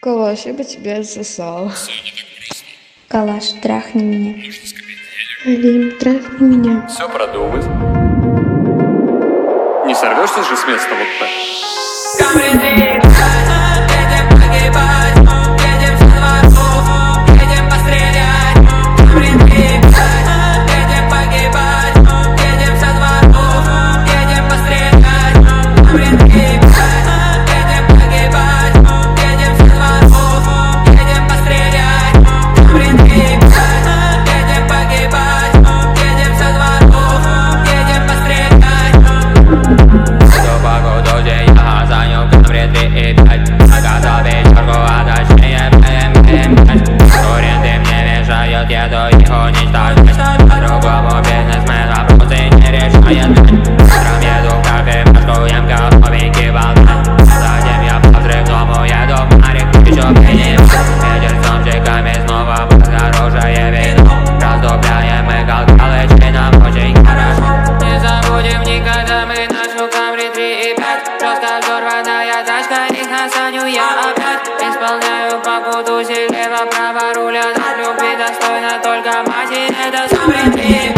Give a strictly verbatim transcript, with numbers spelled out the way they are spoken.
Калаш, я бы тебя засал. Калаш, трахни меня. Алим, трахни меня. Все продумать. Не сорвешься же с места вот так. Еду их уничтожать. По-другому бизнесмен вопросы не решает. Утром еду в кофемашку, ем готовенький болтать. Затем я по взрывному еду в Марик, еще принимать. Ветер с зонтиками снова под хорошее вино. Раздупляем мы галгалычки, нам очень хорошо. Не забудем никогда мы нашу Камри три и пять. Просто взорванная тачка, их на Саню я опять. Исполняю покуду слева, право руля. От любви достойна только матери, это Камри три.